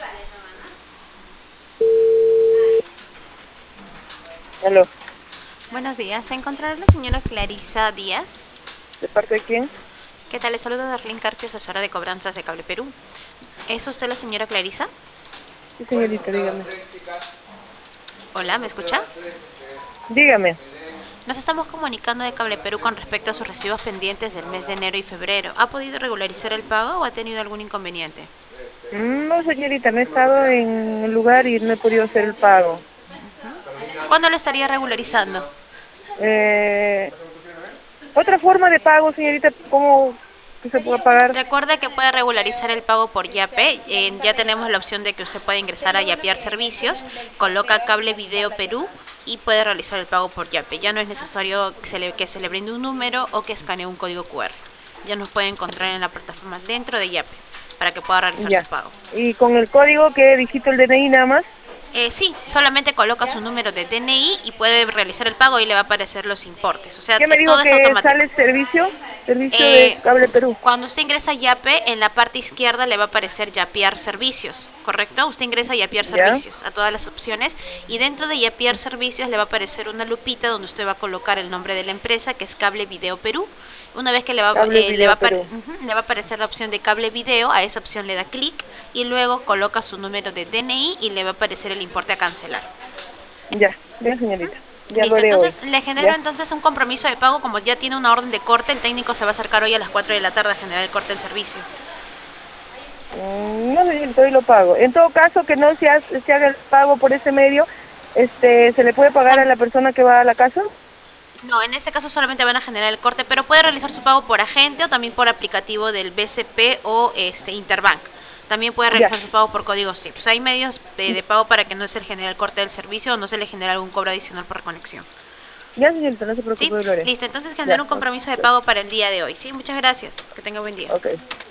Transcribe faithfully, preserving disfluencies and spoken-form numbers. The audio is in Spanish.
Aló, Buenos días, ¿se encontrará la señora Clarisa Díaz? ¿de parte de quién? ¿Qué tal? Le saludo de Arlene Carpio, asesora de cobranzas de Cable Perú. ¿Es usted la señora Clarisa? Sí, señorita, dígame. Hola, ¿me escucha? Dígame. Nos estamos comunicando de Cable Perú con respecto a sus recibos pendientes del mes de enero y febrero. ¿Ha podido regularizar el pago o ha tenido algún inconveniente? Mm, No, señorita, no he estado en un lugar y no he podido hacer el pago. ¿Cuándo lo estaría regularizando? Eh, otra forma de pago, señorita, ¿cómo que se puede pagar? Recuerde que puede regularizar el pago por Yape. Eh, ya tenemos la opción de que usted puede ingresar a Yapear Servicios, coloca Cable Video Perú y puede realizar el pago por Yape. Ya no es necesario que se le, que se le brinde un número o que escanee un código cu erre. Ya nos puede encontrar en la plataforma dentro de Yape para que pueda realizar su Ya. pago. Y con el código que digito el D N I nada más. Eh, sí, solamente coloca su número de D N I y puede realizar el pago y le va a aparecer los importes. O sea, ¿Qué me eh, dijo todo es que automático. sale servicio? Servicio de Eh, Cable Perú. Cuando usted ingresa a Yape, en la parte izquierda le va a aparecer Yapear Servicios, ¿correcto? Usted ingresa a Yapear Ya, Servicios, a todas las opciones, y dentro de Yapear Servicios le va a aparecer una lupita donde usted va a colocar el nombre de la empresa, que es Cable Video Perú. Una vez que le va, Cable eh, le va, Video a, apare- Perú. ujú, le va a aparecer la opción de Cable Video, a esa opción le da clic y luego coloca su número de D N I y le va a aparecer el importe a cancelar. Ya, bien, señorita. Ya lo Listo, haré hoy. entonces le genero Ya. entonces un compromiso de pago, como ya tiene una orden de corte, el técnico se va a acercar hoy a las cuatro de la tarde a generar el corte del servicio. Mm, No, señorita, hoy lo pago. En todo caso, que no se, ha- se haga el pago por ese medio, este, ¿se le puede pagar a Son, la persona que va a la casa? no, en este caso solamente van a generar el corte, pero puede realizar su pago por agente o también por aplicativo del B C P o este Interbank. También puede Ya. realizar su pago por código S I M. O sea, hay medios de, de pago para que no se le genere el corte del servicio o no se le genere algún cobro adicional por reconexión. Ya, señorita, no se ¿Sí? preocupe, hoy lo haré. Listo, entonces Ya, genera un ok. compromiso de pago para el día de hoy. Sí, muchas gracias. Que tenga buen día. Ok.